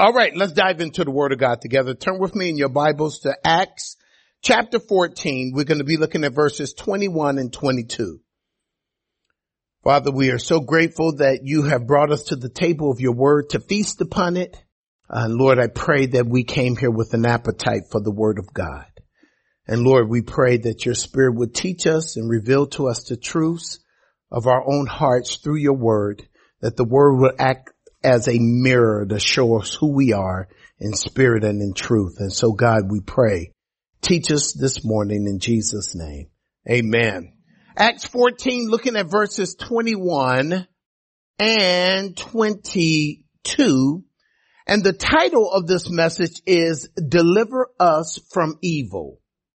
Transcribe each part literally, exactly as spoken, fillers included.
All right, let's dive into the Word of God together. Turn with me in your Bibles to Acts chapter fourteen. We're going to be looking at verses twenty-one and twenty-two. Father, we are so grateful that you have brought us to the table of your Word to feast upon it. Uh, Lord, I pray that we came here with an appetite for the Word of God. And Lord, we pray that your Spirit would teach us and reveal to us the truths of our own hearts through your Word, that the Word will act as a mirror to show us who we are in spirit and in truth. And so, God, we pray, teach us this morning in Jesus' name. Amen. Acts fourteen, looking at verses twenty-one and twenty-two. And the title of this message is Deliver Us from Evil.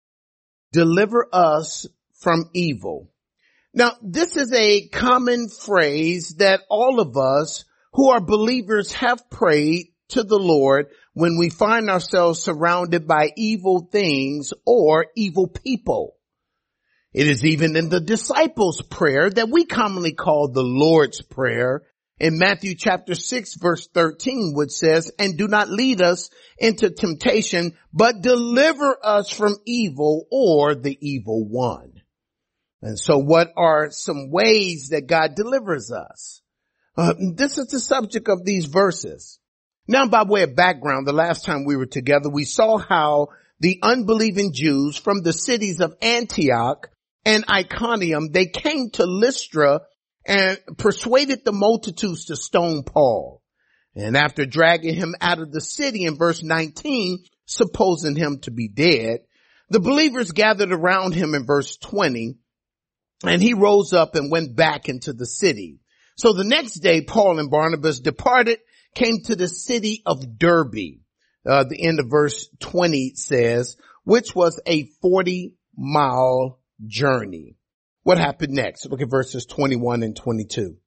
Deliver us from evil. Now, this is a common phrase that all of us who are believers have prayed to the Lord when we find ourselves surrounded by evil things or evil people. It is even in the disciples' prayer that we commonly call the Lord's Prayer in Matthew chapter six verse thirteen, which says, "And do not lead us into temptation, but deliver us from evil or the evil one." And so what are some ways that God delivers us? Uh, this is the subject of these verses. Now, by way of background, the last time we were together, we saw how the unbelieving Jews from the cities of Antioch and Iconium, they came to Lystra and persuaded the multitudes to stone Paul. And after dragging him out of the city in verse nineteen, supposing him to be dead, the believers gathered around him in verse twenty, and he rose up and went back into the city. So the next day, Paul and Barnabas departed, came to the city of Derbe. Uh, the end of verse twenty says, which was a forty mile journey. What happened next? Look at verses twenty-one and twenty-two.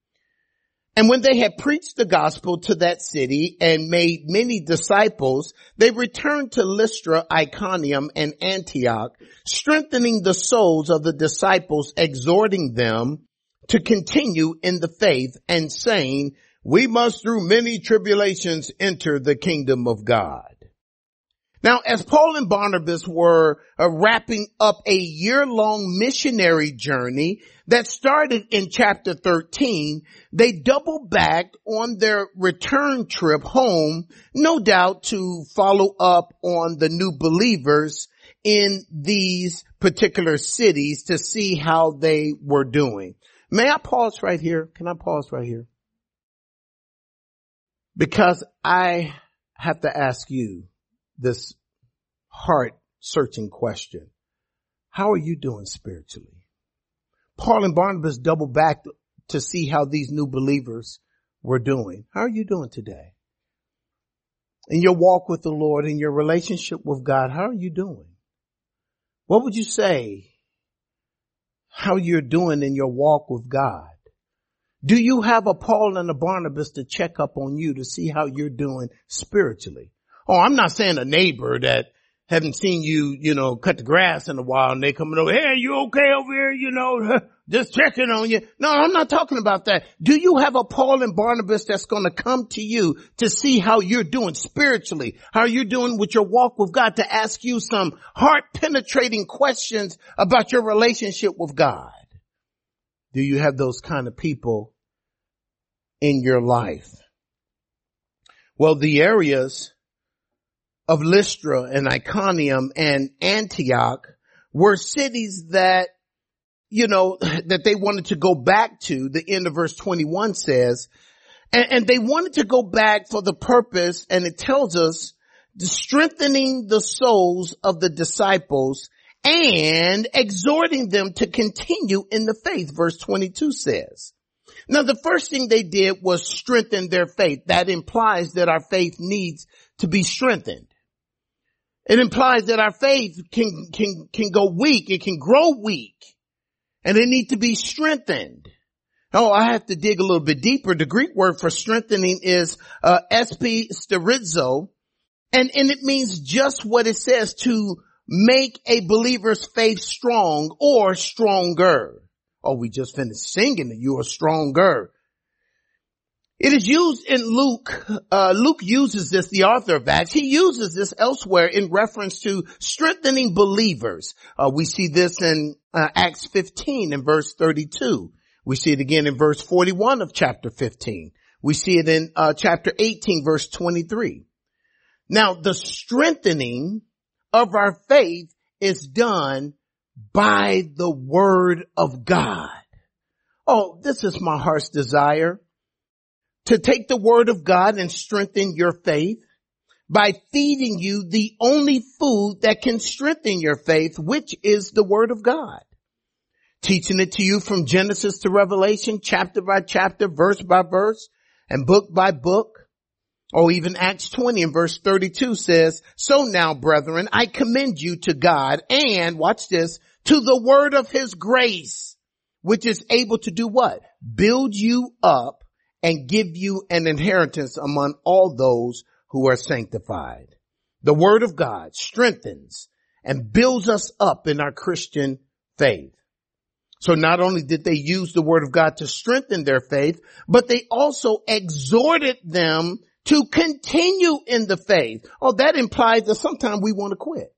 "And when they had preached the gospel to that city and made many disciples, they returned to Lystra, Iconium, and Antioch, strengthening the souls of the disciples, exhorting them to continue in the faith, and saying, 'We must through many tribulations enter the kingdom of God.'" Now, as Paul and Barnabas were uh, wrapping up a year-long missionary journey that started in chapter thirteen, they doubled back on their return trip home, no doubt to follow up on the new believers in these particular cities to see how they were doing. May I pause right here? Can I pause right here? Because I have to ask you this heart-searching question. How are you doing spiritually? Paul and Barnabas doubled back to see how these new believers were doing. How are you doing today? In your walk with the Lord, in your relationship with God, how are you doing? What would you say how you're doing in your walk with God? Do you have a Paul and a Barnabas to check up on you to see how you're doing spiritually? Oh, I'm not saying a neighbor that haven't seen you, you know, cut the grass in a while and they coming over, "Hey, you okay over here?" You know, just checking on you. No, I'm not talking about that. Do you have a Paul and Barnabas that's going to come to you to see how you're doing spiritually, how you're doing with your walk with God, to ask you some heart-penetrating questions about your relationship with God? Do you have those kind of people in your life? Well, the areas of Lystra and Iconium and Antioch were cities that, you know, that they wanted to go back to. The end of verse twenty-one says, and, and they wanted to go back for the purpose, and it tells us, strengthening the souls of the disciples and exhorting them to continue in the faith, verse twenty-two says. Now, the first thing they did was strengthen their faith. That implies that our faith needs to be strengthened. It implies that our faith can, can, can go weak. It can grow weak, and it needs to be strengthened. Oh, I have to dig a little bit deeper. The Greek word for strengthening is, uh, episterizo, and, and it means just what it says, to make a believer's faith strong or stronger. Oh, we just finished singing that you are stronger. It is used in Luke. Uh, Luke uses this, the author of Acts. He uses this elsewhere in reference to strengthening believers. Uh, we see this in uh, Acts fifteen in verse thirty-two. We see it again in verse forty-one of chapter fifteen. We see it in uh, chapter eighteen, verse twenty-three. Now, the strengthening of our faith is done by the word of God. Oh, this is my heart's desire, to take the word of God and strengthen your faith by feeding you the only food that can strengthen your faith, which is the word of God. Teaching it to you from Genesis to Revelation, chapter by chapter, verse by verse, and book by book. Or even Acts twenty and verse thirty-two says, so now, brethren, I commend you to God and, watch this, to the word of his grace, which is able to do what? Build you up and give you an inheritance among all those who are sanctified. The word of God strengthens and builds us up in our Christian faith. So not only did they use the word of God to strengthen their faith, but they also exhorted them to continue in the faith. Oh, that implies that sometimes we want to quit.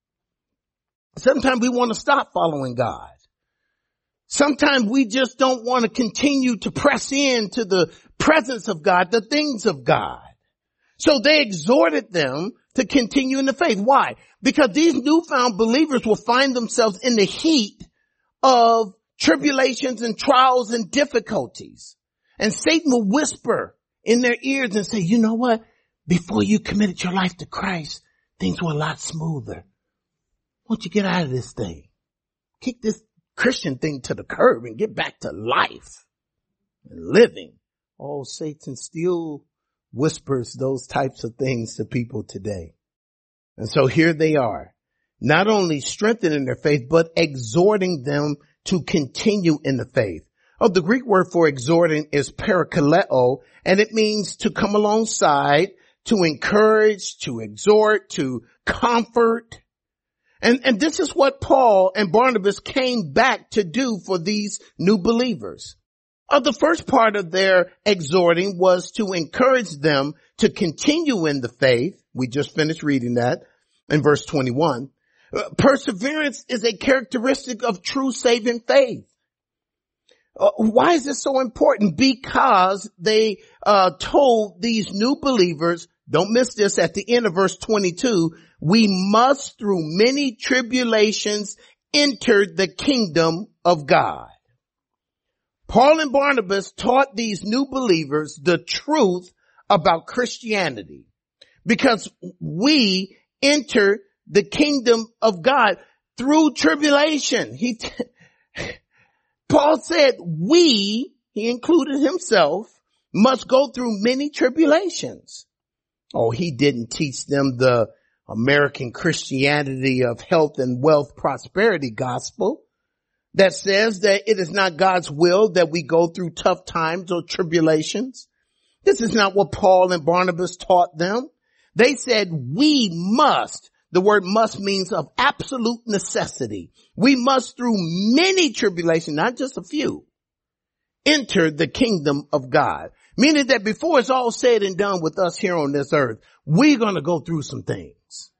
Sometimes we want to stop following God. Sometimes we just don't want to continue to press into the presence of God, the things of God. So they exhorted them to continue in the faith. Why? Because these newfound believers will find themselves in the heat of tribulations and trials and difficulties. And Satan will whisper in their ears and say, you know what? Before you committed your life to Christ, things were a lot smoother. Why don't you get out of this thing? Kick this Christian thing to the curb and get back to life and living. Oh, Satan still whispers those types of things to people today. And so here they are, not only strengthening their faith, but exhorting them to continue in the faith. Oh, the Greek word for exhorting is parakaleo, and it means to come alongside, to encourage, to exhort, to comfort. And, and this is what Paul and Barnabas came back to do for these new believers. Uh, the first part of their exhorting was to encourage them to continue in the faith. We just finished reading that in verse twenty-one. Uh, perseverance is a characteristic of true saving faith. Uh, why is this so important? Because they uh told these new believers, don't miss this at the end of verse twenty-two, we must through many tribulations enter the kingdom of God. Paul and Barnabas taught these new believers the truth about Christianity, because we enter the kingdom of God through tribulation. He t- Paul said we, he included himself, must go through many tribulations. Oh, he didn't teach them the American Christianity of health and wealth prosperity gospel that says that it is not God's will that we go through tough times or tribulations. This is not what Paul and Barnabas taught them. They said we must. The word must means of absolute necessity. We must through many tribulations, not just a few, enter the kingdom of God. Meaning that before it's all said and done with us here on this earth, we're going to go through some things.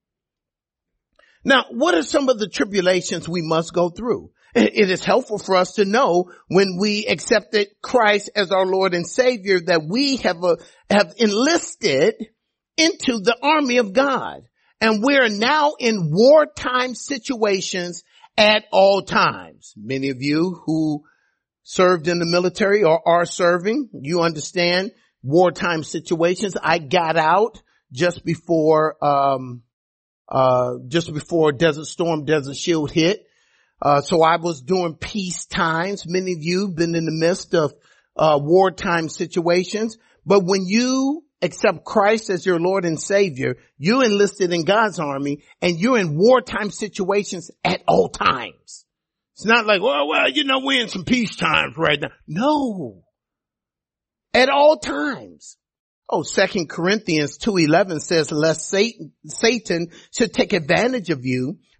Now, what are some of the tribulations we must go through? It is helpful for us to know when we accepted Christ as our Lord and Savior that we have, a, have enlisted into the army of God. And we're now in wartime situations at all times. Many of you who served in the military or are serving, you understand wartime situations. I got out just before, um, uh, just before Desert Storm, Desert Shield hit. Uh, so I was doing peace times. Many of you have been in the midst of, uh, wartime situations. But when you accept Christ as your Lord and Savior, you enlisted in God's army and you're in wartime situations at all times. It's not like, well, well, you know, we're in some peace times right now. No. At all times. Oh, Second Corinthians two eleven says, lest Satan, Satan should take advantage of you,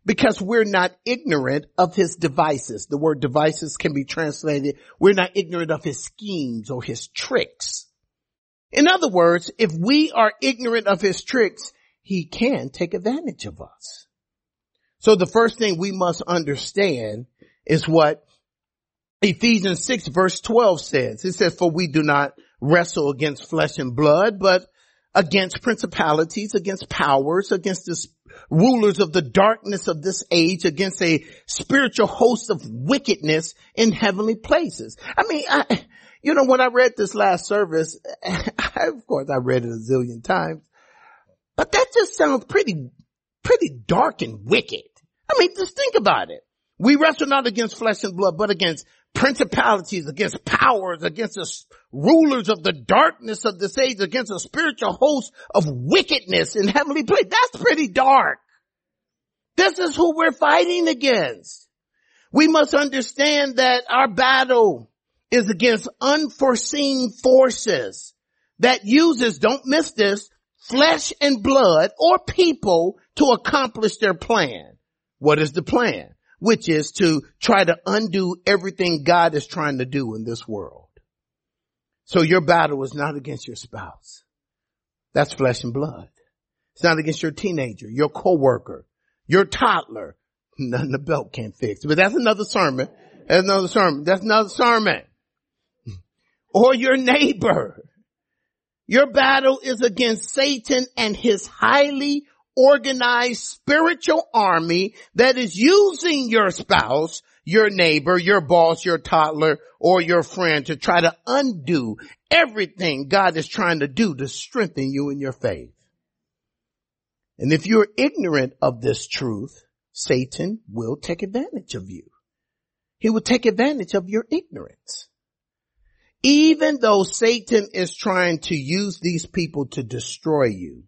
because we're not ignorant of his devices. The word devices can be translated, we're not ignorant of his schemes or his tricks. In other words, if we are ignorant of his tricks, he can take advantage of us. So the first thing we must understand is what Ephesians six verse twelve says. It says, for we do not wrestle against flesh and blood, but against principalities, against powers, against the rulers of the darkness of this age, against a spiritual host of wickedness in heavenly places. I mean, I, you know, when I read this last service, I, of course I read it a zillion times, but that just sounds pretty, pretty dark and wicked. I mean, just think about it. We wrestle not against flesh and blood, but against principalities, against powers, against the rulers of the darkness of this age, against a spiritual host of wickedness in heavenly places. That's pretty dark. This is who we're fighting against. We must understand that our battle is against unforeseen forces that uses, don't miss this, flesh and blood or people to accomplish their plan. What is the plan? Which is to try to undo everything God is trying to do in this world. So your battle is not against your spouse. That's flesh and blood. It's not against your teenager, your coworker, your toddler. Nothing the belt can't fix. But that's another sermon. That's another sermon. That's another sermon. Or your neighbor. Your battle is against Satan and his highly organized spiritual army that is using your spouse, your neighbor, your boss, your toddler, or your friend to try to undo everything God is trying to do to strengthen you in your faith. And if you're ignorant of this truth, Satan will take advantage of you. He will take advantage of your ignorance. Even though Satan is trying to use these people to destroy you,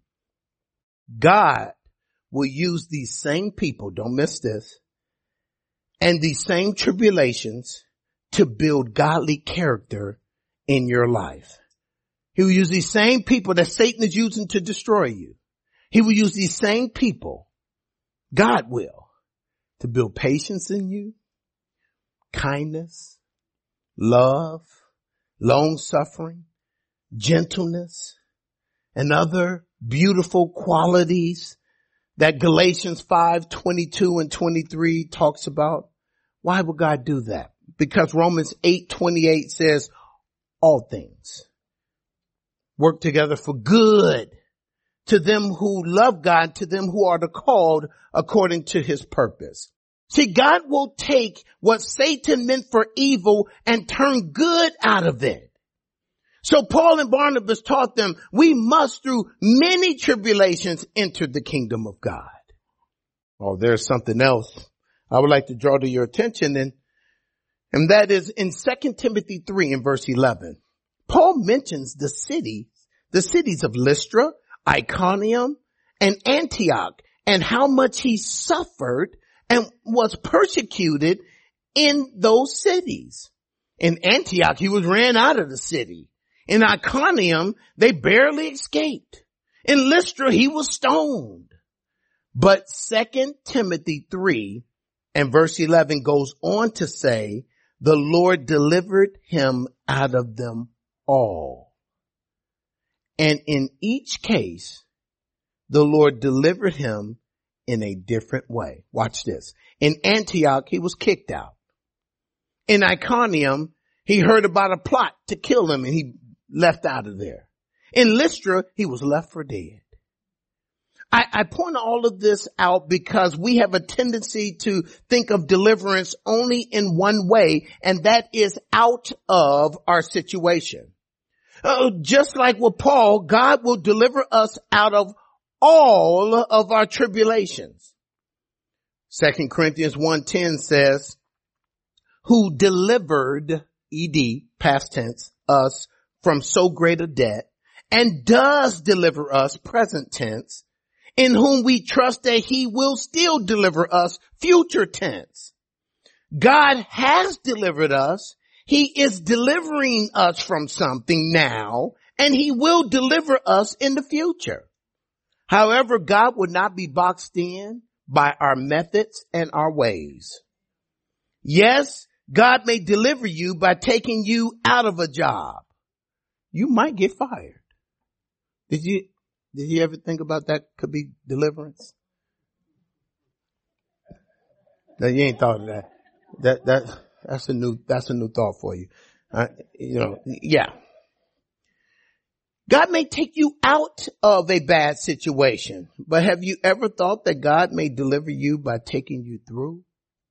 God will use these same people, don't miss this, and these same tribulations to build godly character in your life. He will use these same people that Satan is using to destroy you. He will use these same people, God will, to build patience in you, kindness, love, long-suffering, gentleness, and other beautiful qualities that Galatians five twenty-two and twenty-three talks about. Why would God do that? Because Romans eight twenty-eight says all things work together for good to them who love God, to them who are the called according to his purpose. See, God will take what Satan meant for evil and turn good out of it. So Paul and Barnabas taught them we must through many tribulations enter the kingdom of God. Oh, there's something else I would like to draw to your attention, and, and that is in Second Timothy three and verse eleven. Paul mentions the cities, the cities of Lystra, Iconium, and Antioch, and how much he suffered and was persecuted in those cities. In Antioch, he was ran out of the city. In Iconium, they barely escaped. In Lystra, he was stoned. But Second Timothy three and verse eleven goes on to say, the Lord delivered him out of them all. And in each case, the Lord delivered him in a different way. Watch this. In Antioch, he was kicked out. In Iconium, he heard about a plot to kill him and he left out of there. In Lystra, he was left for dead. I, I point all of this out because we have a tendency to think of deliverance only in one way, and that is out of our situation. Uh, just like with Paul, God will deliver us out of all of our tribulations. Second Corinthians one ten says, who delivered, ed, past tense, us from so great a debt, and does deliver us, present tense, in whom we trust that he will still deliver us, future tense. God has delivered us. He is delivering us from something now, and he will deliver us in the future. However, God would not be boxed in by our methods and our ways. Yes, God may deliver you by taking you out of a job. You might get fired. Did you, did you ever think about that could be deliverance? No, you ain't thought of that. That, that, that's a new, that's a new thought for you. Uh, you know, yeah. God may take you out of a bad situation, but have you ever thought that God may deliver you by taking you through?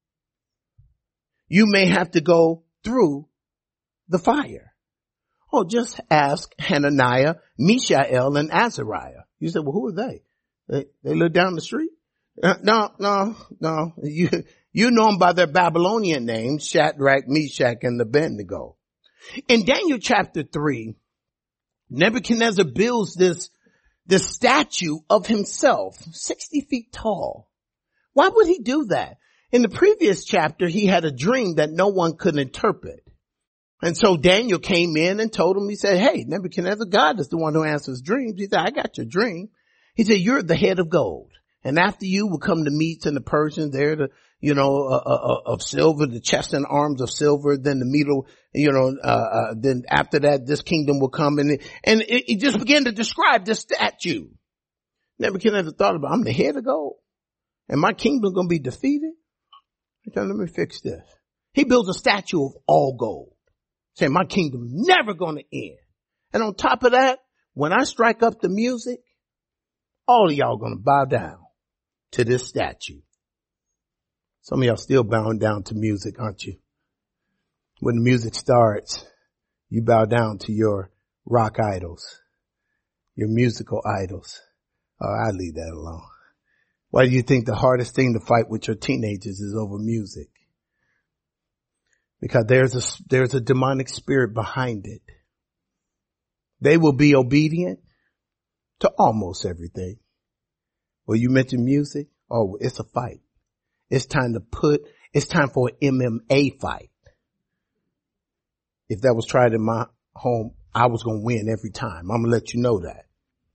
You may have to go through the fire. Oh, just ask Hananiah, Mishael, and Azariah. You said, well, who are they? They, they live down the street? Uh, no, no, no. You, you know them by their Babylonian names, Shadrach, Meshach, and Abednego. In Daniel chapter three, Nebuchadnezzar builds this, this statue of himself, sixty feet tall. Why would he do that? In the previous chapter, he had a dream that no one could interpret. And so Daniel came in and told him, he said, hey, Nebuchadnezzar, God is the one who answers dreams. He said, I got your dream. He said, you're the head of gold. And after you will come the Medes and the Persians, they're the, you know, uh, uh, of silver, the chest and arms of silver, then the middle, you know, uh, uh, then after that, this kingdom will come. And, it, and it, it just began to describe this statue. Nebuchadnezzar thought about, I'm the head of gold and my kingdom going to be defeated. He said, let me fix this. He builds a statue of all gold, saying my kingdom never going to end. And on top of that, when I strike up the music, all of y'all going to bow down to this statue. Some of y'all still bowing down to music, aren't you? When the music starts, you bow down to your rock idols, your musical idols. Oh, I leave that alone. Why do you think the hardest thing to fight with your teenagers is over music? Because there's a, there's a demonic spirit behind it. They will be obedient to almost everything. Well, you mentioned music. Oh, it's a fight. It's time to put, it's time for an M M A fight. If that was tried in my home, I was going to win every time. I'm going to let you know that.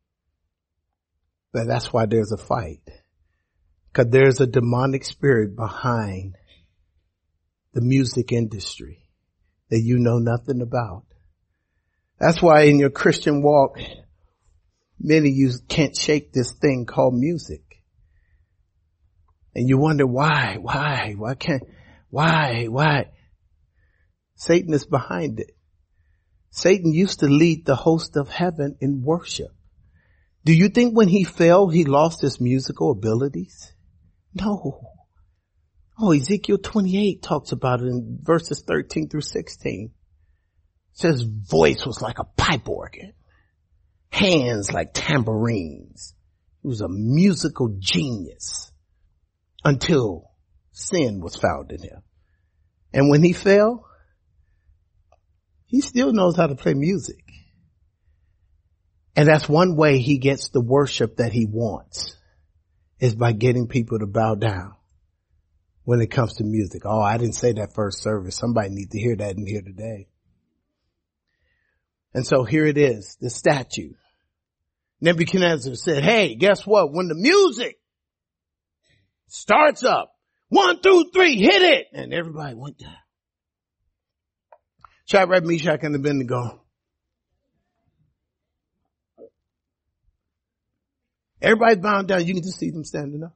But that's why there's a fight. Because there's a demonic spirit behind the music industry that you know nothing about. That's why in your Christian walk, many of you can't shake this thing called music. And you wonder why, why, why can't, why, why? Satan is behind it. Satan used to lead the host of heaven in worship. Do you think when he fell, he lost his musical abilities? No. Oh, Ezekiel twenty-eight talks about it in verses thirteen through sixteen. It says voice was like a pipe organ, hands like tambourines. He was a musical genius until sin was found in him. And when he fell, he still knows how to play music. And that's one way he gets the worship that he wants, is by getting people to bow down when it comes to music. Oh, I didn't say that first service. Somebody needs to hear that in here today. And so here it is, the statue. Nebuchadnezzar said, hey, guess what? When the music starts up, one, two, three, hit it. And everybody went down. Shadrach, Meshach, and Abednego. Everybody's bowing down. You can just see them standing up.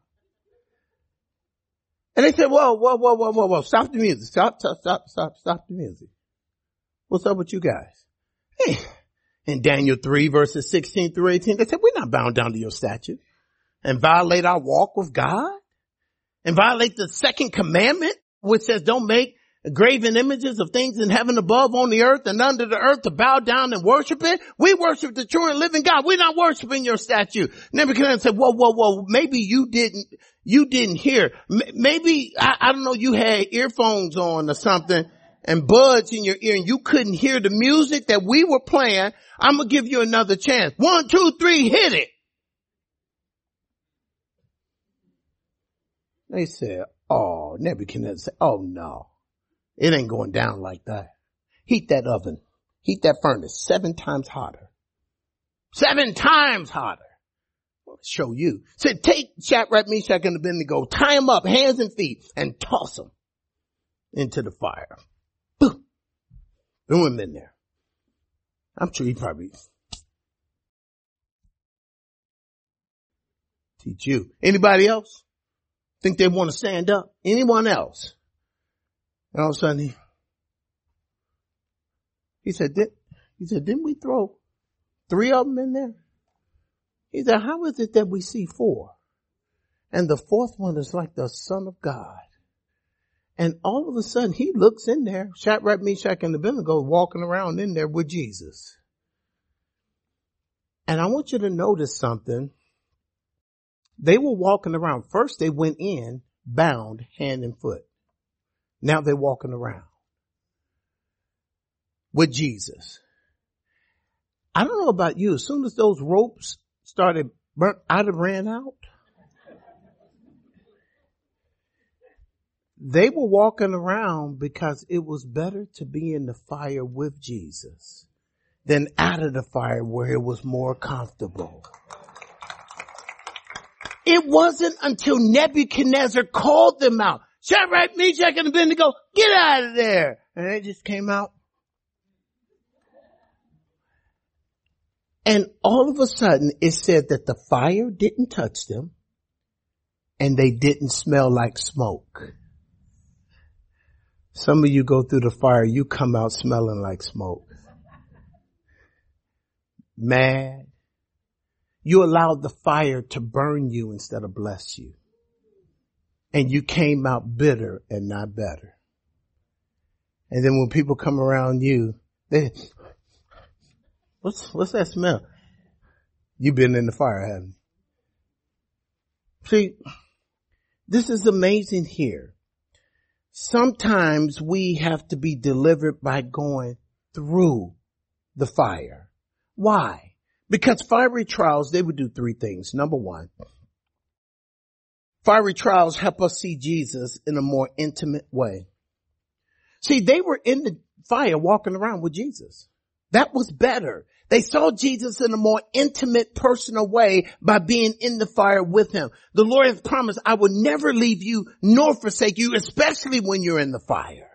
And they said, whoa, whoa, whoa, whoa, whoa, whoa. Stop the music. Stop, stop, stop, stop, stop the music. What's up with you guys? Hey, in Daniel three verses sixteen through eighteen, they said, we're not bound down to your statue and violate our walk with God and violate the second commandment, which says don't make graven images of things in heaven above, on the earth, and under the earth to bow down and worship it. We worship the true and living God. We're not worshiping your statue. Nebuchadnezzar said, whoa, whoa, whoa, maybe you didn't, you didn't hear. M- maybe, I, I don't know, you had earphones on or something and buds in your ear and you couldn't hear the music that we were playing. I'm going to give you another chance. One, two, three, hit it. They said, oh, Nebuchadnezzar said, oh no. It ain't going down like that. Heat that oven. Heat that furnace seven times hotter. Seven times hotter. going to show you. Said, take Shadrach, Meshach, and Abednego, tie them up, hands and feet, and toss them into the fire. Boom. Threw him in there. I'm sure he probably teach you. Anybody else think they want to stand up? Anyone else? And all of a sudden he, he said, Did, he said, didn't we throw three of them in there? He said, how is it that we see four? And the fourth one is like the Son of God. And all of a sudden he looks in there, Shadrach, Meshach, and Abednego walking around in there with Jesus. And I want you to notice something. They were walking around. First they went in bound hand and foot. Now they're walking around with Jesus. I don't know about you. As soon as those ropes started burnt, I'd have ran out. They were walking around because it was better to be in the fire with Jesus than out of the fire where it was more comfortable. It wasn't until Nebuchadnezzar called them out. Shadrach, Meshach, and Abednego, get out of there. And they just came out. And all of a sudden it said that the fire didn't touch them and they didn't smell like smoke. Some of you go through the fire, you come out smelling like smoke. Mad. You allowed the fire to burn you instead of bless you. And you came out bitter and not better. And then when people come around you, they, what's, what's that smell? You've been in the fire, haven't you? See, this is amazing here. Sometimes we have to be delivered by going through the fire. Why? Because fiery trials, they would do three things. Number one, fiery trials help us see Jesus in a more intimate way. See, they were in the fire walking around with Jesus. That was better. They saw Jesus in a more intimate, personal way by being in the fire with him. The Lord has promised, I will never leave you nor forsake you, especially when you're in the fire.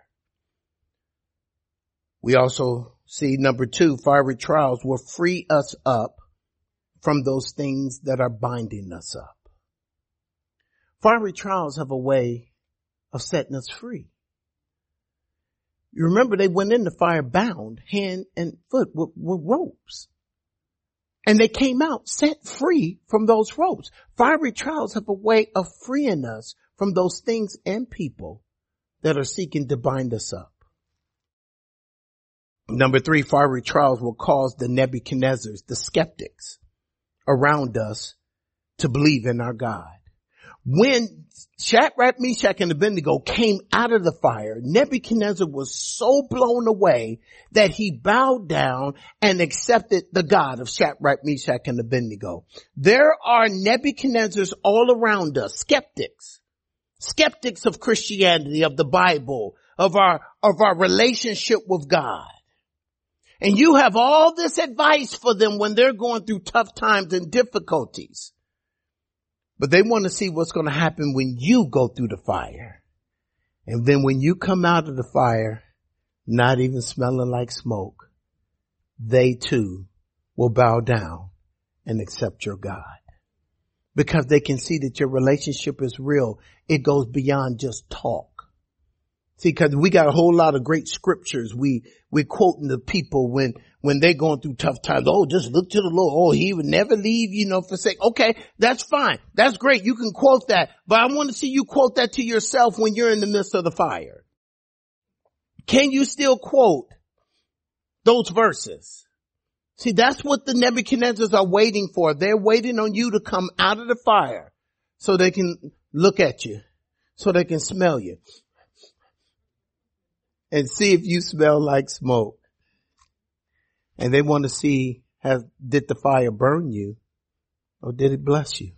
We also see, number two, fiery trials will free us up from those things that are binding us up. Fiery trials have a way of setting us free. You remember they went in the fire bound hand and foot with, with ropes. And they came out set free from those ropes. Fiery trials have a way of freeing us from those things and people that are seeking to bind us up. Number three, fiery trials will cause the Nebuchadnezzars, the skeptics around us, to believe in our God. When Shadrach, Meshach, and Abednego came out of the fire, Nebuchadnezzar was so blown away that he bowed down and accepted the God of Shadrach, Meshach, and Abednego. There are Nebuchadnezzars all around us, skeptics, skeptics of Christianity, of the Bible, of our, of our relationship with God. And you have all this advice for them when they're going through tough times and difficulties. But they want to see what's going to happen when you go through the fire. And then when you come out of the fire, not even smelling like smoke, they too will bow down and accept your God. Because they can see that your relationship is real. It goes beyond just talk. See, because we got a whole lot of great scriptures we, we're quoting the people when, when they're going through tough times. Oh, just look to the Lord. Oh, he would never leave, you know, forsake. Okay, that's fine. That's great. You can quote that. But I want to see you quote that to yourself when you're in the midst of the fire. Can you still quote those verses? See, that's what the Nebuchadnezzars are waiting for. They're waiting on you to come out of the fire so they can look at you, so they can smell you. And see if you smell like smoke. And they want to see, has, did the fire burn you or did it bless you?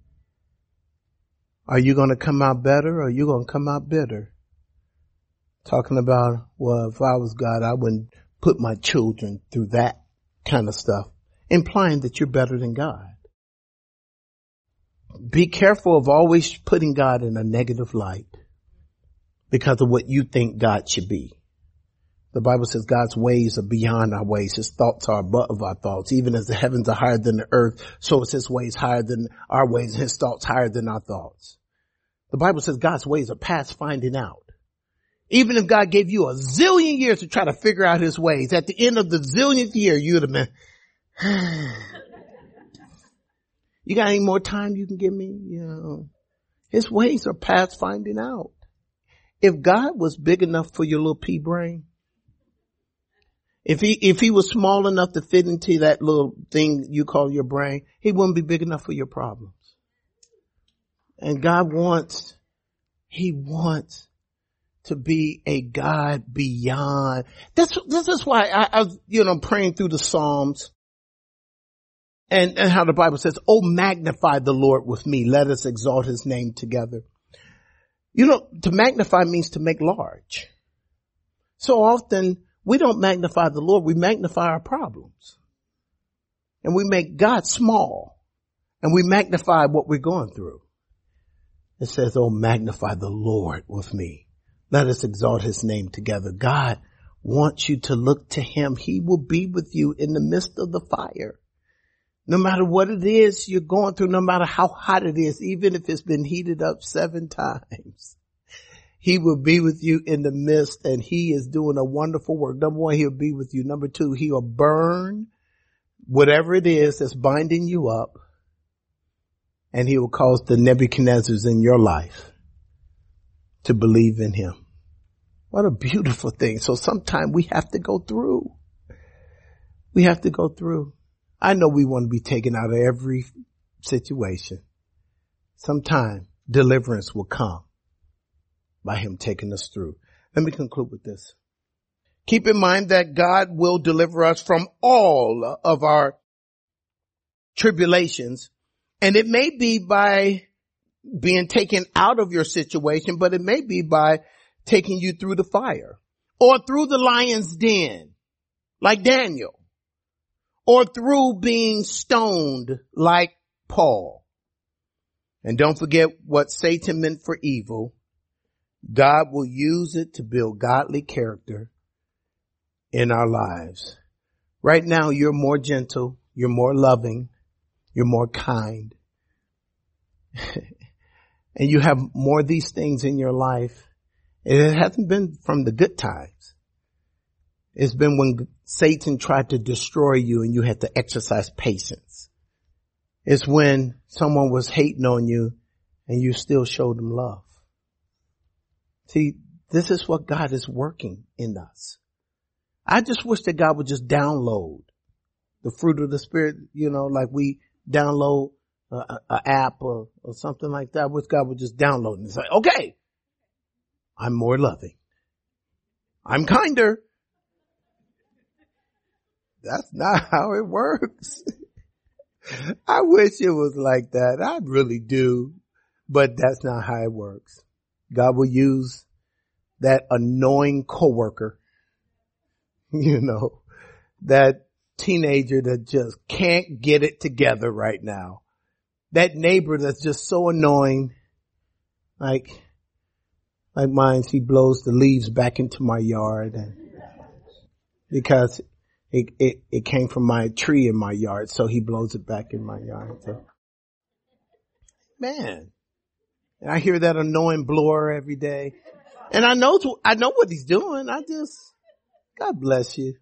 Are you going to come out better or are you going to come out bitter? Talking about, well, if I was God, I wouldn't put my children through that kind of stuff, implying that you're better than God. Be careful of always putting God in a negative light because of what you think God should be. The Bible says God's ways are beyond our ways. His thoughts are above our thoughts. Even as the heavens are higher than the earth, so is his ways higher than our ways, and his thoughts higher than our thoughts. The Bible says God's ways are past finding out. Even if God gave you a zillion years to try to figure out his ways, at the end of the zillionth year, you would have been, you got any more time you can give me? You know, his ways are past finding out. If God was big enough for your little pea brain, if he, if he was small enough to fit into that little thing you call your brain, he wouldn't be big enough for your problems. And God wants, he wants to be a God beyond. That's, this is why I, I was, you know, praying through the Psalms and, and how the Bible says, "Oh, magnify the Lord with me. Let us exalt his name together." You know, to magnify means to make large. So often we don't magnify the Lord. We magnify our problems and we make God small and we magnify what we're going through. It says, "Oh, magnify the Lord with me. Let us exalt his name together." God wants you to look to him. He will be with you in the midst of the fire. No matter what it is you're going through, no matter how hot it is, even if it's been heated up seven times, he will be with you in the midst, and he is doing a wonderful work. Number one, he'll be with you. Number two, he'll burn whatever it is that's binding you up, and he will cause the Nebuchadnezzars in your life to believe in him. What a beautiful thing. So sometimes we have to go through. We have to go through. I know we want to be taken out of every situation. Sometime deliverance will come by him taking us through. Let me conclude with this. Keep in mind that God will deliver us from all of our tribulations, and it may be by being taken out of your situation, but it may be by taking you through the fire or through the lion's den like Daniel, or through being stoned like Paul. And don't forget, what Satan meant for evil, God will use it to build godly character in our lives. Right now, you're more gentle, you're more loving, you're more kind, and you have more of these things in your life. It hasn't been from the good times. It's been when Satan tried to destroy you and you had to exercise patience. It's when someone was hating on you and you still showed them love. See, this is what God is working in us. I just wish that God would just download the fruit of the Spirit, you know, like we download a, a app or, or something like that. I wish God would just download and say, okay, I'm more loving. I'm kinder. That's not how it works. I wish it was like that. I really do. But that's not how it works. God will use that annoying coworker, you know, that teenager that just can't get it together right now. That neighbor that's just so annoying. Like, like mine, she blows the leaves back into my yard and because It, it, it came from my tree in my yard, so he blows it back in my yard. So, man, and I hear that annoying blower every day, and I know I know what he's doing. I just, God bless you.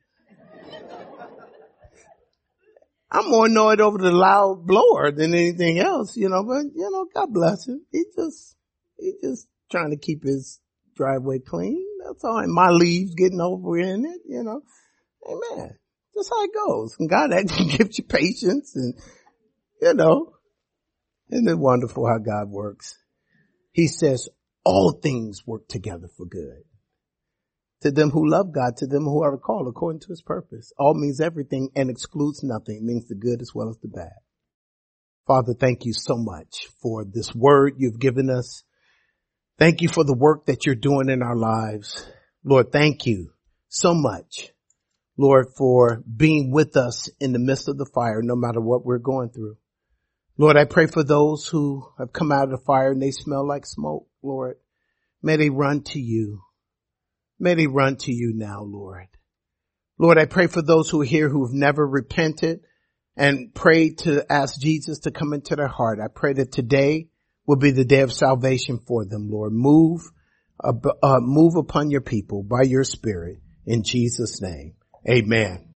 I'm more annoyed over the loud blower than anything else, you know. But you know, God bless him. He just, he just trying to keep his driveway clean. That's all. And my leaves getting over in it, you know. Amen. That's how it goes. And God actually gives you patience and, you know, isn't it wonderful how God works? He says all things work together for good. To them who love God, to them who are called according to his purpose. All means everything and excludes nothing. It means the good as well as the bad. Father, thank you so much for this word you've given us. Thank you for the work that you're doing in our lives. Lord, thank you so much, Lord, for being with us in the midst of the fire, no matter what we're going through. Lord, I pray for those who have come out of the fire and they smell like smoke, Lord. May they run to you. May they run to you now, Lord. Lord, I pray for those who are here who have never repented and prayed to ask Jesus to come into their heart. I pray that today will be the day of salvation for them, Lord. Move, uh, uh, move upon your people by your Spirit in Jesus' name. Amen.